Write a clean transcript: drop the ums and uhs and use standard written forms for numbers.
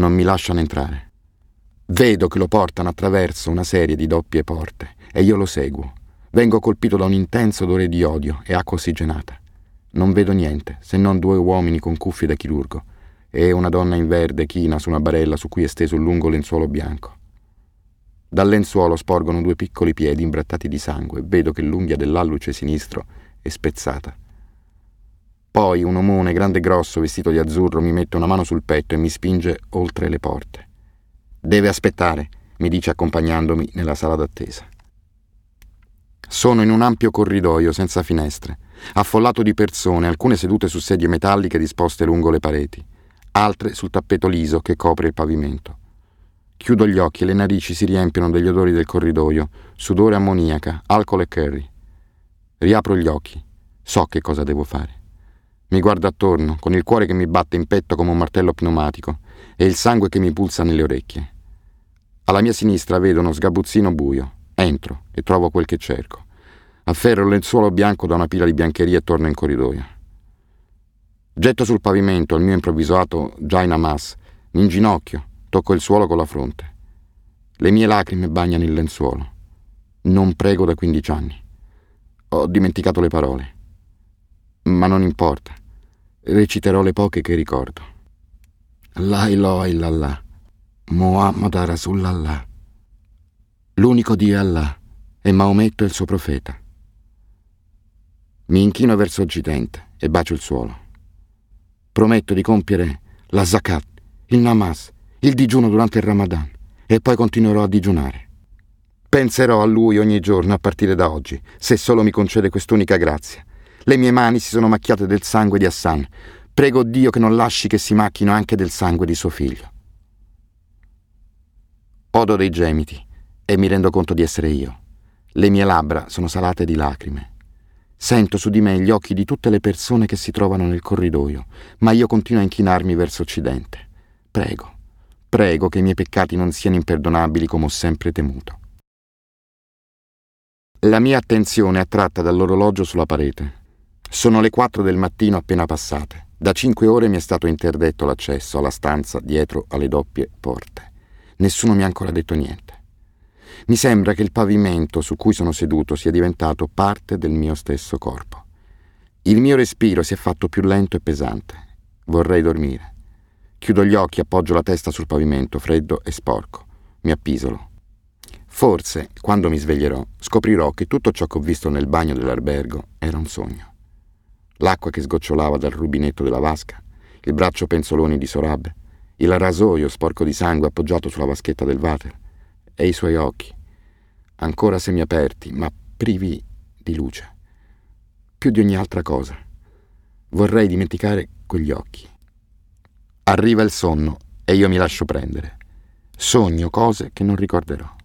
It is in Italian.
Non mi lasciano entrare. Vedo che lo portano attraverso una serie di doppie porte e io lo seguo. Vengo colpito da un intenso odore di odio e acqua ossigenata. Non vedo niente, se non 2 uomini con cuffie da chirurgo e una donna in verde china su una barella su cui è steso un lungo lenzuolo bianco. Dal lenzuolo sporgono 2 piccoli piedi imbrattati di sangue e vedo che l'unghia dell'alluce sinistro è spezzata. Poi un omone grande e grosso vestito di azzurro mi mette una mano sul petto e mi spinge oltre le porte. «Deve aspettare», mi dice accompagnandomi nella sala d'attesa. Sono in un ampio corridoio senza finestre, affollato di persone, alcune sedute su sedie metalliche disposte lungo le pareti, altre sul tappeto liso che copre il pavimento. Chiudo gli occhi e le narici si riempiono degli odori del corridoio, sudore ammoniaca, alcol e curry. Riapro gli occhi, so che cosa devo fare. Mi guardo attorno, con il cuore che mi batte in petto come un martello pneumatico e il sangue che mi pulsa nelle orecchie. Alla mia sinistra vedo uno sgabuzzino buio. Entro e trovo quel che cerco. Afferro il lenzuolo bianco da una pila di biancheria e torno in corridoio. Getto sul pavimento il mio improvvisato Jainamas, mi inginocchio, tocco il suolo con la fronte. Le mie lacrime bagnano il lenzuolo. Non prego da 15 anni. Ho dimenticato le parole. Ma non importa. Reciterò le poche che ricordo. La ilaha illallah, Muhammad Rasulullah. L'unico Dio è Allah e Maometto è il suo profeta. Mi inchino verso occidente e bacio il suolo. Prometto di compiere la zakat, il namaz, il digiuno durante il Ramadan e poi continuerò a digiunare. Penserò a lui ogni giorno a partire da oggi, se solo mi concede quest'unica grazia. Le mie mani si sono macchiate del sangue di Hassan. Prego Dio che non lasci che si macchino anche del sangue di suo figlio. Odo dei gemiti e mi rendo conto di essere io. Le mie labbra sono salate di lacrime. Sento su di me gli occhi di tutte le persone che si trovano nel corridoio, ma io continuo a inchinarmi verso occidente. Prego che i miei peccati non siano imperdonabili come ho sempre temuto. La mia attenzione è attratta dall'orologio sulla parete. Sono le 4 del mattino appena passate. Da 5 ore mi è stato interdetto l'accesso alla stanza dietro alle doppie porte. Nessuno mi ha ancora detto niente. Mi sembra che il pavimento su cui sono seduto sia diventato parte del mio stesso corpo. Il mio respiro si è fatto più lento e pesante. Vorrei dormire. Chiudo gli occhi, appoggio la testa sul pavimento, freddo e sporco. Mi appisolo. Forse, quando mi sveglierò, scoprirò che tutto ciò che ho visto nel bagno dell'albergo era un sogno. L'acqua che sgocciolava dal rubinetto della vasca, il braccio penzoloni di Sorab, il rasoio sporco di sangue appoggiato sulla vaschetta del water e i suoi occhi, ancora semiaperti ma privi di luce. Più di ogni altra cosa, vorrei dimenticare quegli occhi. Arriva il sonno e io mi lascio prendere. Sogno cose che non ricorderò.